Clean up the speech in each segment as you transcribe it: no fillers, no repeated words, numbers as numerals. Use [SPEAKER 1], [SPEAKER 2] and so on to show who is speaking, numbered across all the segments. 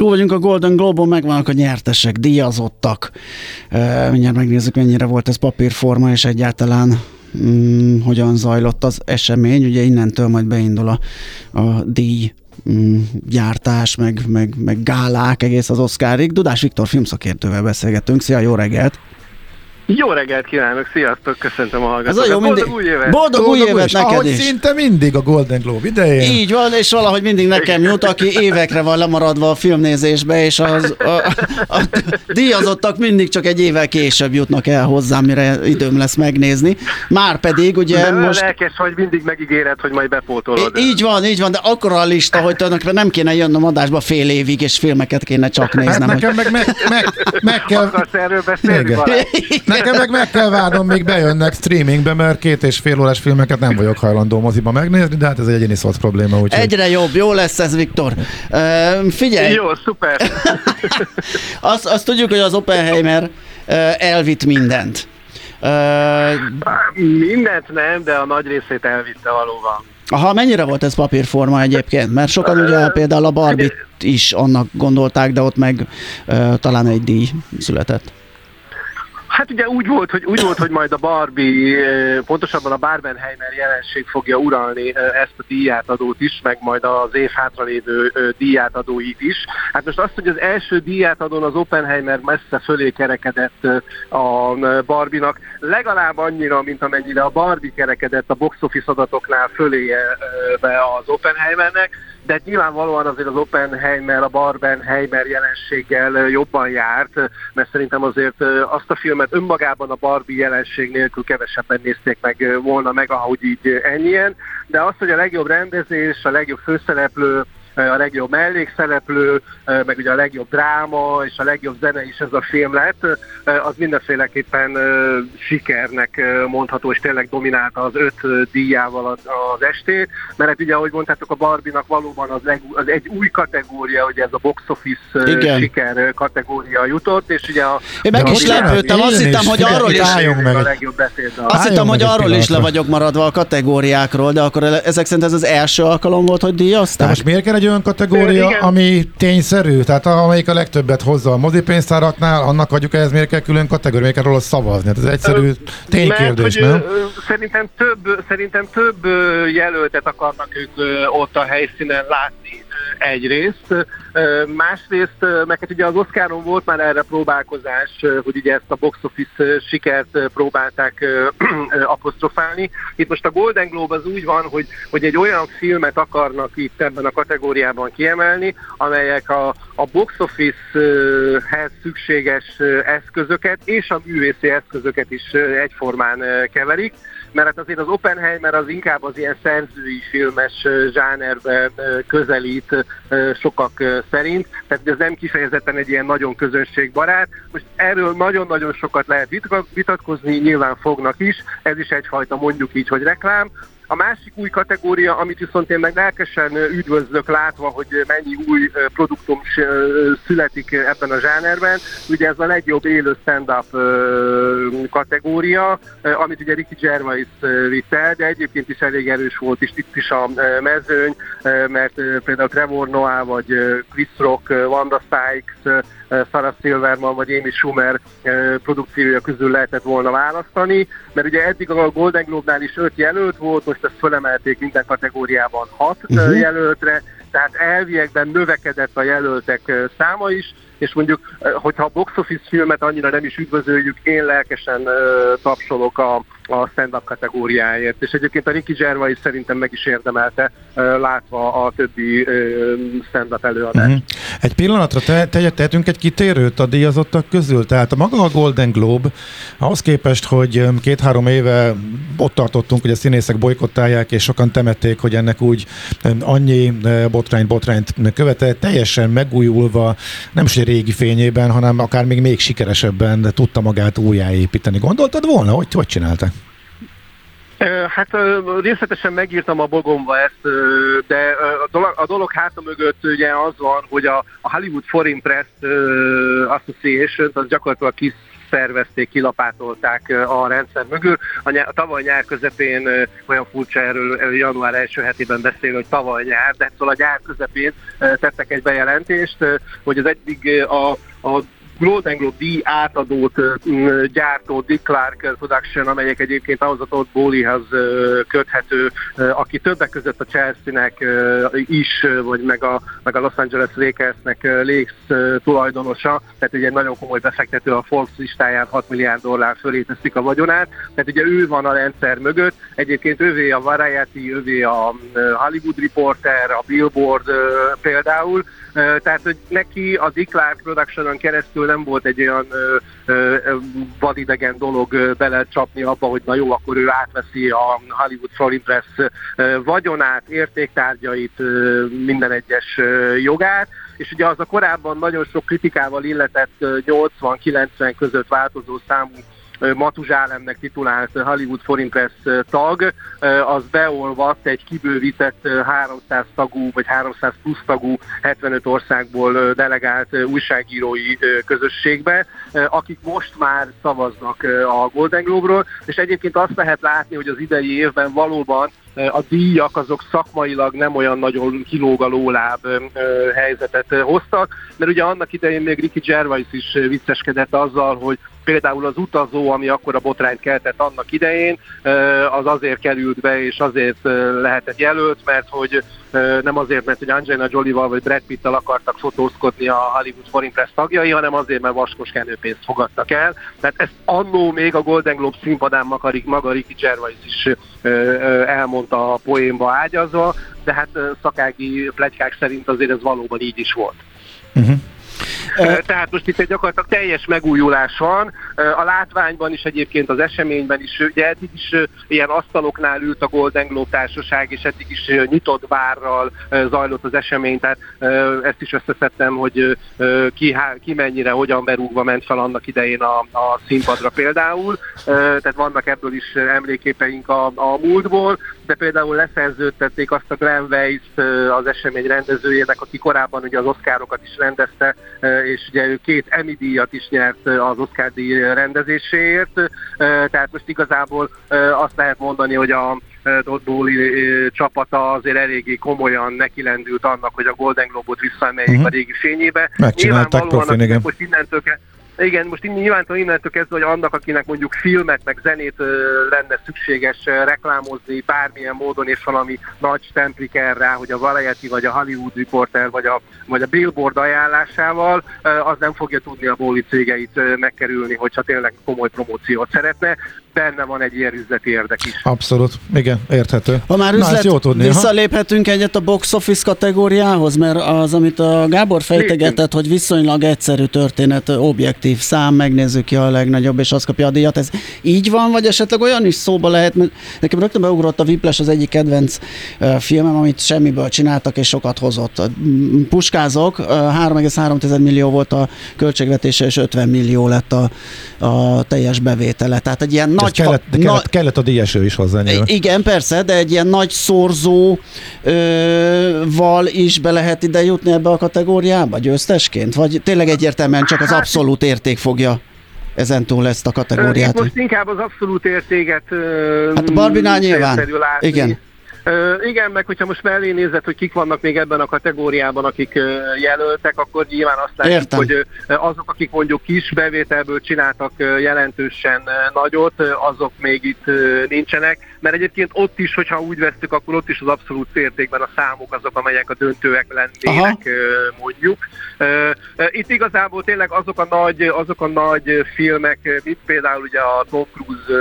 [SPEAKER 1] Túl vagyunk a Golden Globe-on, megvannak a nyertesek, díjazottak. Mindjárt megnézzük, mennyire volt ez papírforma, és egyáltalán hogyan zajlott az esemény. Ugye innentől majd beindul a díj gyártás, meg gálák egész az Oscarig. Dudás Viktor filmszakértővel beszélgetünk. Szia, jó reggelt!
[SPEAKER 2] Jó reggelt kívánok, sziasztok, köszöntöm a hallgatókat.
[SPEAKER 1] Boldog új évet! Boldog új évet neked
[SPEAKER 3] ahogy
[SPEAKER 1] is!
[SPEAKER 3] szinte mindig a Golden Globe idején.
[SPEAKER 1] Így van, és valahogy mindig nekem jut, aki évekre van lemaradva a filmnézésbe, és a díjazottak mindig csak egy évvel később jutnak el hozzám, mire időm lesz megnézni. Márpedig ugye
[SPEAKER 2] de
[SPEAKER 1] most...
[SPEAKER 2] lelkes, hogy mindig megígéred, hogy majd bepótolod.
[SPEAKER 1] Így van, de akkora a lista, hogy tulajdonképpen nem kéne jönnöm adásba fél évig, és filmeket kéne csak néznem.
[SPEAKER 3] Hát nekem meg kell...
[SPEAKER 2] Akarsz erről beszélni?
[SPEAKER 3] Nekem meg kell várnom, még bejönnek streamingbe, mert 2,5 órás filmeket nem vagyok hajlandó moziba megnézni, de hát ez egy egyéni szoc probléma. Úgyhogy...
[SPEAKER 1] Egyre jobb, jó lesz ez, Viktor. Figyelj!
[SPEAKER 2] Jó, szuper!
[SPEAKER 1] azt tudjuk, hogy az Oppenheimer elvitt mindent.
[SPEAKER 2] Mindent nem, de a nagy részét elvitte valóban.
[SPEAKER 1] Aha, mennyire volt ez papírforma egyébként? Mert sokan ugye például a Barbie-t is annak gondolták, de ott meg talán egy díj született.
[SPEAKER 2] Hát ugye úgy volt, hogy majd a Barbie, pontosabban a Barbenheimer jelenség fogja uralni ezt a díjátadót is, meg majd az év hátralévő díjátadóit is. Hát most azt, hogy az első díjátadón az Oppenheimer messze fölé kerekedett a Barbie-nak, legalább annyira, mint amennyire a Barbie kerekedett a box office adatoknál fölé az Oppenheimernek, de nyilvánvalóan azért az Oppenheimer a Barbenheimer jelenséggel jobban járt, mert szerintem azért azt a filmet önmagában a Barbie jelenség nélkül kevesebben nézték volna meg, ahogy így ennyien, de az, hogy a legjobb rendezés, a legjobb főszereplő, a legjobb mellékszereplő, meg ugye a legjobb dráma és a legjobb zene is ez a film lett, az mindenféleképpen sikernek mondható, és tényleg dominálta az 5 díjával az estét, mert hát ugye, ahogy mondtátok, a Barbie-nak valóban az egy új kategória, ugye ez a box office siker kategória jutott, és ugye
[SPEAKER 1] én meg is lepődtem, azt hittem, hogy arról is
[SPEAKER 2] a legjobb beszéd.
[SPEAKER 1] Azt hittem, hogy arról is le vagyok maradva a kategóriákról, de akkor ezek szerint ez az első alkalom volt, hogy díjazták?
[SPEAKER 3] Most miért kell egy olyan kategória, ami tényszerű? Tehát amelyik a legtöbbet hozza a mozipénztáraknál, annak adjuk ehhez miért kell külön kategória, miért kell róla szavazni? Hát ez egyszerű ténykérdés, nem?
[SPEAKER 2] Szerintem több jelöltet akarnak ők ott a helyszínen látni egyrészt. Másrészt, meg hát ugye az Oscaron volt már erre próbálkozás, hogy ugye ezt a box office sikert próbálták apostrofálni. Itt most a Golden Globe az úgy van, hogy egy olyan filmet akarnak itt ebben a kategóriában kiemelni, amelyek a box office-hez szükséges eszközöket és a művészi eszközöket is egyformán keverik, mert hát azért az Oppenheimer az inkább az ilyen szerzői filmes zsánerbe közelít sokak szerint, tehát ez nem kifejezetten egy ilyen nagyon közönségbarát. Most erről nagyon-nagyon sokat lehet vitatkozni, nyilván fognak is, ez is egyfajta mondjuk így, hogy reklám. A másik új kategória, amit viszont én meg lelkesen üdvözlök látva, hogy mennyi új produktum születik ebben a zsánerben, ugye ez a legjobb élő stand-up kategória, amit ugye Ricky Gervais vitt el, de egyébként is elég erős volt itt is a mezőny, mert például Trevor Noah, vagy Chris Rock, Wanda Sykes, Sarah Silverman vagy Amy Schumer produkciója közül lehetett volna választani, mert ugye eddig a Golden Globe-nál is 5 jelölt volt, most ezt fölemelték minden kategóriában 6 jelöltre, tehát elviekben növekedett a jelöltek száma is, és mondjuk, hogyha a box office filmet annyira nem is üdvözöljük, én lelkesen tapsolok a stand-up kategóriáért. És egyébként a Ricky Gervais szerintem meg is érdemelte, látva a többi stand-up előadást.
[SPEAKER 3] Egy pillanatra tehetünk egy kitérőt a díjazottak közül? Tehát a maga a Golden Globe, ahhoz képest, hogy 2-3 éve ott tartottunk, hogy a színészek bolykottálják, és sokan temették, hogy ennek úgy annyi botrányt követett, teljesen megújulva, nem is egy régi fényében, hanem akár még sikeresebben tudta magát újjáépíteni. Gondoltad volna, hogy csinálta?
[SPEAKER 2] Hát részletesen megírtam a blogomba ezt, de a dolog háta mögött ugye az van, hogy a Hollywood Foreign Press Association, az gyakorlatilag kiszervezték, kilapátolták a rendszer mögül. Tavaly nyár közepén, olyan furcsa erről január első hetében beszélni, hogy tavaly nyár, de szóval a nyár közepén tettek egy bejelentést, hogy az eddig a Golden Globe díj átadót gyártó Dick Clark Production, amelyek egyébként ahhoz a Todd Bowleyhez köthető, aki többek között a Chelsea-nek is, vagy meg a Los Angeles Lakersnek Lakes tulajdonosa, tehát ugye egy nagyon komoly befektető, a Forbes listáján $6 milliárd fölé teszik a vagyonát, tehát ugye ő van a rendszer mögött, egyébként ővé a Variety, ővé a Hollywood Reporter, a Billboard például, tehát, hogy neki a Dick Clark Production-on keresztül nem volt egy olyan vadidegen dolog belecsapni abba, hogy na jó, akkor ő átveszi a Hollywood Foreign Press vagyonát, értéktárgyait, minden egyes jogát, és ugye az a korábban nagyon sok kritikával illetett 80-90 között változó számú Matuzsálemnek titulált Hollywood Foreign Press tag, az beolvadt egy kibővített 300 tagú, vagy 300 plusz tagú 75 országból delegált újságírói közösségbe, akik most már szavaznak a Golden Globe-ról, és egyébként azt lehet látni, hogy az idei évben valóban a díjak azok szakmailag nem olyan nagyon kilóg a lóláb helyzetet hoztak, mert ugye annak idején még Ricky Gervais is vicceskedett azzal, hogy például az Utazó, ami akkora botrányt keltett annak idején, az azért került be, és azért lehetett jelölt, mert hogy nem azért, mert hogy Angelina Jolie-val vagy Brad Pitt-tel akartak fotózkodni a Hollywood Foreign Press tagjai, hanem azért, mert vaskos kenőpénzt fogadtak el. Tehát ezt annó még a Golden Globe színpadán maga Ricky Gervais is elmondta a poénba ágyazva, de hát szakági pletykák szerint azért ez valóban így is volt. Uh-huh. Tehát most itt gyakorlatilag teljes megújulás van, a látványban is egyébként, az eseményben is, ugye eddig is ilyen asztaloknál ült a Golden Globe társaság, és eddig is nyitott bárral zajlott az esemény, tehát ezt is összeszedtem, hogy ki mennyire, hogyan berúgva ment fel annak idején a színpadra például, tehát vannak ebből is emléképeink a múltból, de például leszerződtették azt a Glenn Weiss az esemény rendezőjének, aki korábban ugye az Oscarokat is rendezte, és ugye ő 2 Emmy díjat is nyert az Oscar díj rendezéséért, tehát most igazából azt lehet mondani, hogy a Todd Bowley csapata azért eléggé komolyan nekilendült annak, hogy a Golden Globe-ot visszaemeljék a régi fényébe.
[SPEAKER 3] Megcsinálták profin, igen.
[SPEAKER 2] Most innentől kezdve, hogy annak, akinek mondjuk filmet, meg zenét lenne szükséges reklámozni bármilyen módon, és valami nagy stemplik rá, hogy a Variety, vagy a Hollywood Reporter, vagy a Billboard ajánlásával, az nem fogja tudni a Bowley cégeit megkerülni, hogyha tényleg komoly promóciót szeretne. Benne van egy ilyen üzleti érdek is.
[SPEAKER 3] Abszolút, igen, érthető.
[SPEAKER 1] Ha már visszaléphetünk egyet a box office kategóriához, mert az, amit a Gábor fejtegetett, hogy viszonylag egyszerű történet, objektív szám, megnézzük ki a legnagyobb, és az kapja a díjat. Ez így van, vagy esetleg olyan is szóba lehet, mert nekem rögtön beugrott a Whiplash, az egyik kedvenc filmem, amit semmiből csináltak, és sokat hozott. Puskázok, 3,3 millió volt a költségvetése, és 50 millió lett a teljes bevétele. Tehát egy ilyen
[SPEAKER 3] kellett a díjeső is hozzá.
[SPEAKER 1] Igen, persze, de egy ilyen nagy szorzóval is be lehet ide jutni ebbe a kategóriába győztesként? Vagy tényleg egyértelműen csak az abszolút érték fogja ezentúl ezt a kategóriát?
[SPEAKER 2] Most inkább az abszolút értéket
[SPEAKER 1] hát a Barbie-nál nyilván. Igen.
[SPEAKER 2] Igen, meg hogyha most mellé nézed, hogy kik vannak még ebben a kategóriában, akik jelöltek, akkor nyilván azt látjuk, hogy azok, akik mondjuk kis bevételből csináltak jelentősen nagyot, azok még itt nincsenek, mert egyébként ott is, hogyha úgy vesztük, akkor ott is az abszolút értékben a számok azok, amelyek a döntőek lennének, mondjuk. Itt igazából tényleg azok a nagy filmek, mint például ugye a Tom Cruise,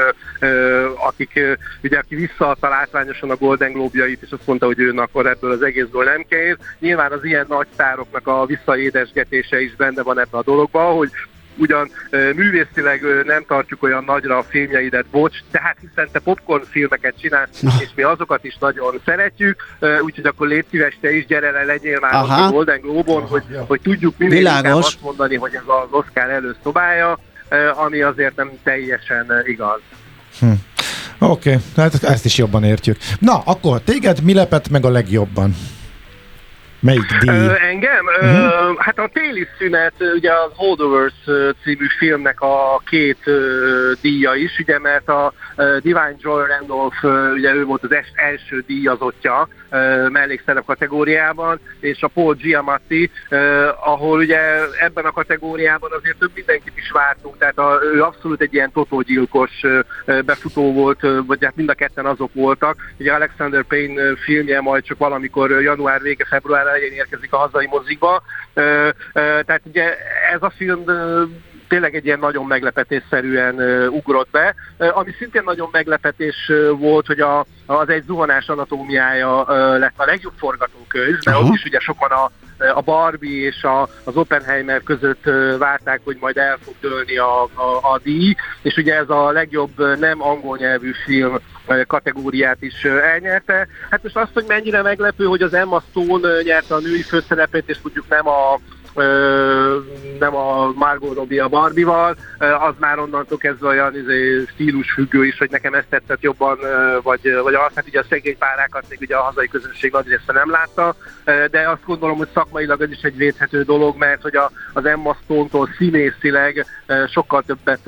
[SPEAKER 2] aki visszaadta látványosan a Golden Globe-jait, és azt mondta, hogy ő akkor ebből az egészből nem kér. Nyilván az ilyen nagy sztároknak a visszaédesgetése is benne van ebbe a dologba, hogy ugyan művészileg nem tartjuk olyan nagyra a filmjeidet, bocs, de hát hiszen te popcorn filmeket csinálsz, és mi azokat is nagyon szeretjük, úgyhogy akkor légy szíves, te is gyere le, legyél már a Golden Globe-on, hogy tudjuk minél inkább azt mondani, hogy ez az Oscar előszobája, ami azért nem teljesen igaz.
[SPEAKER 3] Oké, hát ezt is jobban értjük. Na, akkor téged mi lepett meg a legjobban? Melyik díj?
[SPEAKER 2] Engem? Hát a téli szünet, ugye a Holdovers című filmnek a két díja is, ugye, mert a Divine Joy Randolph, ugye ő volt az első díjazottja mellékszerep kategóriában, és a Paul Giamatti, ahol ugye ebben a kategóriában azért több mindenkit is vártunk, tehát ő abszolút egy ilyen totógyilkos befutó volt, vagy hát mind a ketten azok voltak. Ugye Alexander Payne filmje majd csak valamikor január vége, február elején érkezik a hazai mozikba. Tehát ugye ez a film tényleg egy ilyen nagyon meglepetésszerűen ugrott be. Ami szintén nagyon meglepetés volt, hogy az Egy zuhanás anatómiája lett a legjobb forgatókönyv, mert ott is ugye sokan a Barbie és az Oppenheimer között várták, hogy majd el fog dőlni a díj, és ugye ez a legjobb nem angol nyelvű film kategóriát is elnyerte. Hát most azt, hogy mennyire meglepő, hogy az Emma Stone nyerte a női főszerepét, és mondjuk nem a Margot Robbie a Barbie-val, az már onnantól kezdve olyan stílusfüggő is, hogy nekem ezt tetszett jobban, vagy azt, hát ugye a szegény párákat még ugye a hazai közönség nagy része nem látta, de azt gondolom, hogy szakmailag ez is egy védhető dolog, mert hogy az Emma Stone-tól színészileg sokkal többet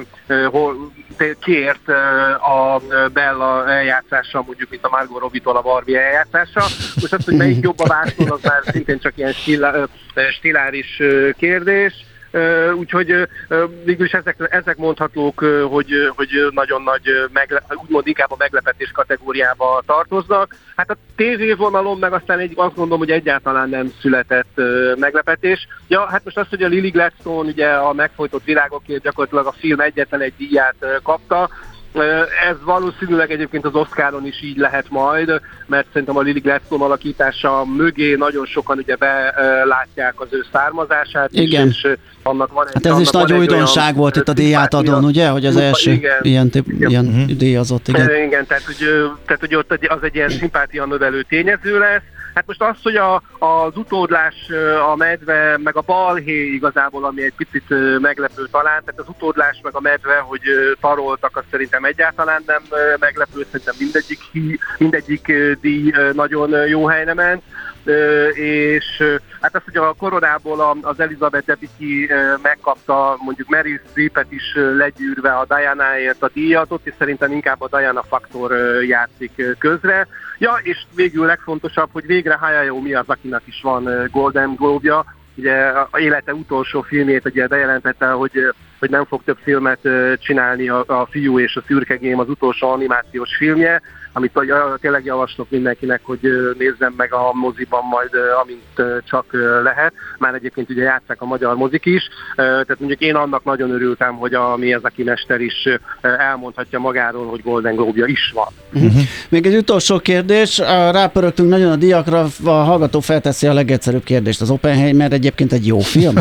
[SPEAKER 2] kért a Bella eljátszása, mondjuk, mint a Margot Robbie-tól a Barbie eljátszása. Most azt, hogy melyik jobb a vászon, az már szintén csak ilyen stiláris kérdés. Úgyhogy végülis ezek mondhatók, hogy nagyon nagy, úgymond inkább a meglepetés kategóriába tartoznak. Hát a tévévonalon meg aztán azt gondolom, hogy egyáltalán nem született meglepetés. Ja, hát most azt, hogy a Lily Gladstone ugye a Megfojtott világokért gyakorlatilag a film egyetlen egy díját kapta, ez valószínűleg egyébként az Oscaron is így lehet majd, mert szerintem a Lily Gladstone alakítása mögé nagyon sokan ugye belátják az ő származását.
[SPEAKER 1] Igen.
[SPEAKER 2] És annak van egy,
[SPEAKER 1] hát ez is nagy újdonság volt itt a díjátadón, ugye, hogy az első ilyen díjazott.
[SPEAKER 2] Igen, tehát hogy ott az egy ilyen szimpátia növelő tényező lesz. Hát most az, hogy az utódlás, a medve, meg a balhé igazából, ami egy picit meglepő talán, tehát az utódlás meg a medve, hogy taroltak, az szerintem egyáltalán nem meglepő, szerintem mindegyik díj nagyon jó helyre ment. És hát az, hogy a koronából az Elizabeth Debicki megkapta mondjuk Meryl Streepet is legyűrve a Diana-ért a díjat, ott is szerintem inkább a Diana faktor játszik közre. Ja, és végül legfontosabb, hogy végre Hayao Miyazakinak is van Golden Globe-ja. Ugye a élete utolsó filmét ugye bejelentette, hogy nem fog több filmet csinálni a Fiú és a szürkegém, az utolsó animációs filmje, amit tényleg javaslok mindenkinek, hogy nézzem meg a moziban majd, amint csak lehet. Már egyébként ugye játsszák a magyar mozik is, tehát mondjuk én annak nagyon örültem, hogy a Miyazaki mester is elmondhatja magáról, hogy Golden Globe-ja is van.
[SPEAKER 1] Még egy utolsó kérdés, rápörögtünk nagyon a díjakra, a hallgató felteszi a legegyszerűbb kérdést. Az Oppenheimer egyébként egy jó film?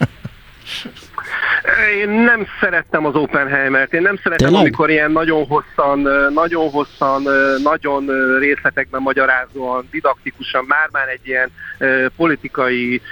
[SPEAKER 2] Én nem szerettem az Oppenheimert, én nem szeretem, tényleg? Amikor ilyen nagyon hosszan, nagyon részletekben magyarázóan, didaktikusan, már egy ilyen politikai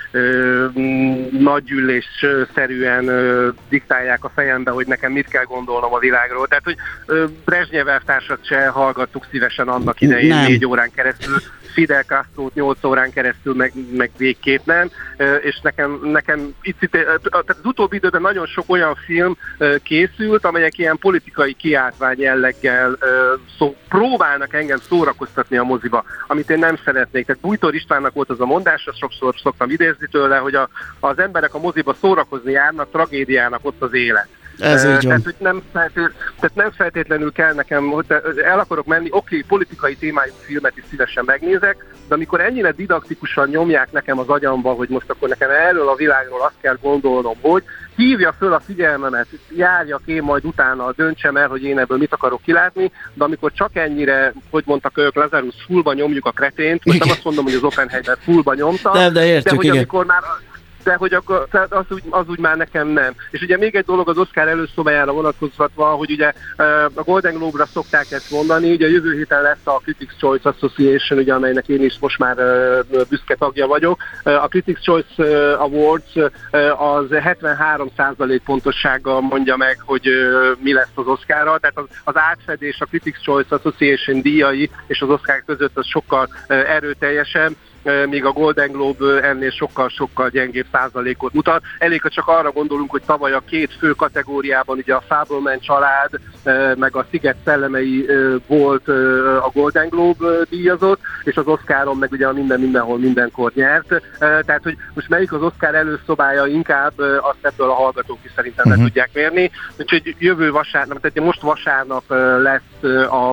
[SPEAKER 2] nagygyűlés-szerűen diktálják a fejembe, hogy nekem mit kell gondolnom a világról. Tehát, hogy Brezsnyev elvtársat se hallgattuk szívesen annak idején 4 órán keresztül, Fidel Castrót 8 órán keresztül, meg végképp nem, és nekem tehát az utóbbi időben nagyon sok olyan film készült, amelyek ilyen politikai kiáltvány jelleggel próbálnak engem szórakoztatni a moziba, amit én nem szeretnék. Tehát Bújtor Istvánnak volt az a mondás, azt sokszor szoktam idézni tőle, hogy az emberek a moziba szórakozni járnak, tragédiának ott az élet.
[SPEAKER 1] Ez így van.
[SPEAKER 2] Tehát, hogy nem feltétlenül kell nekem, hogy el akarok menni, oké, politikai témájú filmet is szívesen megnézek, de amikor ennyire didaktikusan nyomják nekem az agyamba, hogy most akkor nekem erről a világról azt kell gondolnom, hogy hívja föl a figyelmemet, járjak én majd utána, döntsem el, hogy én ebből mit akarok kilátni, de amikor csak ennyire, hogy mondtak ők, Lazarus fullba nyomjuk a kretént, most nem azt mondom, hogy az Oppenheimer fullba nyomta,
[SPEAKER 1] de értjük,
[SPEAKER 2] hogy amikor már de hogy akkor, az úgy már nekem nem. És ugye még egy dolog az Oscar előszobájára vonatkoztatva, hogy ugye a Golden Globe-ra szokták ezt mondani, ugye a jövő héten lesz a Critics' Choice Association, ugye, amelynek én is most már büszke tagja vagyok. A Critics' Choice Awards az 73% pontossággal mondja meg, hogy mi lesz az Oscarra, tehát az átfedés a Critics' Choice Association díjai és az Oscar között az sokkal erőteljesebb. míg a Golden Globe ennél sokkal gyengébb százalékot mutat. Elég, ha csak arra gondolunk, hogy tavaly a két fő kategóriában, ugye a Fableman család, meg a Sziget szellemei volt a Golden Globe díjazott, és az Oscaron meg ugye a mindenhol mindenkor nyert. Tehát, hogy most melyik az Oscar előszobája inkább, azt ebből a hallgatók is szerintem le tudják mérni. Úgyhogy jövő vasárnap, tehát most vasárnap lesz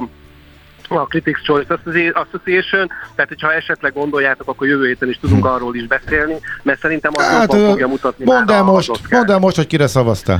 [SPEAKER 2] a Critics' Choice Association, tehát hogyha esetleg gondoljátok, akkor jövő héten is tudunk arról is beszélni, mert szerintem az jobban fogja mutatni
[SPEAKER 3] mondd el most, hogy kire szavaztál.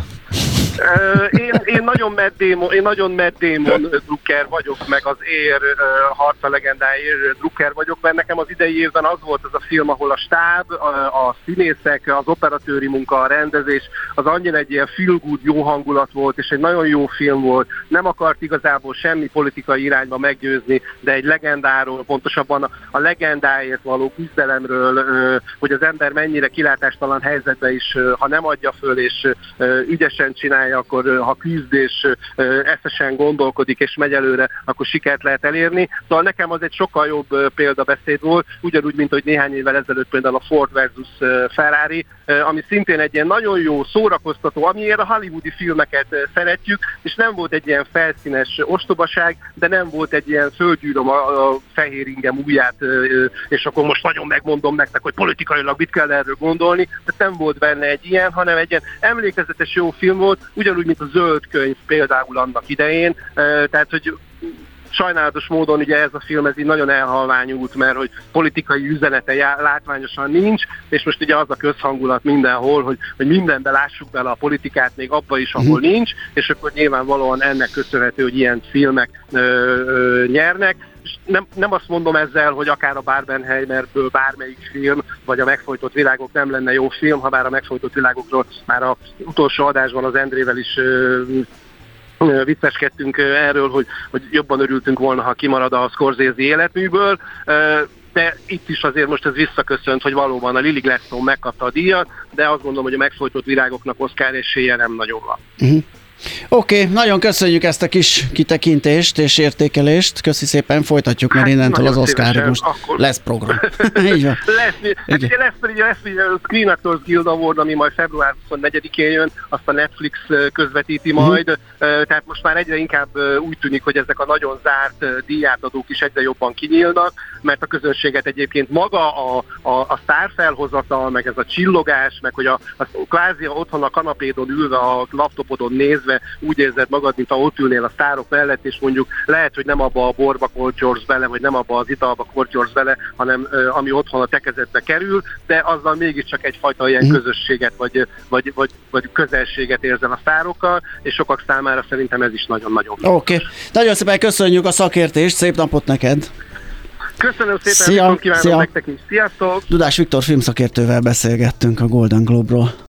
[SPEAKER 2] Én nagyon Matt Damon drukker vagyok, meg az Air harca legendáért drukker vagyok, mert nekem az idei évben az volt az a film, ahol a stáb, a színészek, az operatőri munka, a rendezés, az annyira egy ilyen feel good, jó hangulat volt, és egy nagyon jó film volt. Nem akart igazából semmi politikai irányba meggyőzni, de egy legendáról, pontosabban a legendáért való küzdelemről, hogy az ember mennyire kilátástalan helyzetben is, ha nem adja föl, és ügyesen csinálja, akkor ha küzd és eszesen gondolkodik és megy előre, akkor sikert lehet elérni. Szóval nekem az egy sokkal jobb példabeszéd volt, ugyanúgy, mint hogy néhány évvel ezelőtt például a Ford versus Ferrari, ami szintén egy ilyen nagyon jó, szórakoztató, amiért a hollywoodi filmeket szeretjük, és nem volt egy ilyen felszínes ostobaság, de nem volt egy ilyen fölgyűröm a fehér ingem ujját, és akkor most nagyon megmondom nektek, hogy politikailag mit kell erről gondolni, de nem volt benne egy ilyen, hanem egy ilyen emlékezetes jó film volt, ugyanúgy, mint a Zöld könyv például annak idején, tehát, hogy sajnálatos módon ugye ez a film ez így nagyon elhalványult, mert hogy politikai üzenete látványosan nincs, és most ugye az a közhangulat mindenhol, hogy mindenbe lássuk bele a politikát, még abba is, ahol nincs, és akkor nyilvánvalóan ennek köszönhető, hogy ilyen filmek nyernek. Nem azt mondom ezzel, hogy akár a Barbenheimerből bármelyik film, vagy a Megfojtott világok nem lenne jó film, ha bár a Megfojtott világokról már az utolsó adásban az Endrével is vicceskedtünk erről, hogy jobban örültünk volna, ha kimarad a Scorsese életműből, de itt is azért most ez visszaköszönt, hogy valóban a Lily Gladstone megkapta a díjat, de azt gondolom, hogy a Megfojtott virágoknak Oscar esélye nem nagyon van.
[SPEAKER 1] Oké, nagyon köszönjük ezt a kis kitekintést és értékelést. Köszi szépen, folytatjuk, mert innentől az Oscarig most lesz program. Így van.
[SPEAKER 2] Lesz a Screen Actors Guild Award, ami majd február 24-én jön, azt a Netflix közvetíti majd. Tehát most már egyre inkább úgy tűnik, hogy ezek a nagyon zárt díjátadók is egyre jobban kinyílnak, mert a közönséget egyébként maga a sztárfelhozatal, meg ez a csillogás, meg hogy a kvázi otthon a kanapédon ülve, a laptopodon nézve, úgy érzed magad, mint ha ott ülnél a sztárok mellett, és mondjuk lehet, hogy nem abba a borba kortyolsz bele, vagy nem abba az italba kortyolsz bele, hanem ami otthon a te kezedbe kerül, de azzal mégiscsak egyfajta ilyen közösséget, vagy közelséget érzel a sztárokkal, és sokak számára szerintem ez is nagyon-nagyon fontos.
[SPEAKER 1] Oké. Nagyon szépen köszönjük a szakértést, szép napot neked!
[SPEAKER 2] Köszönöm szépen, kívánok nektek is. Sziasztok!
[SPEAKER 1] Dudás Viktor filmszakértővel beszélgettünk a Golden Globe-ról.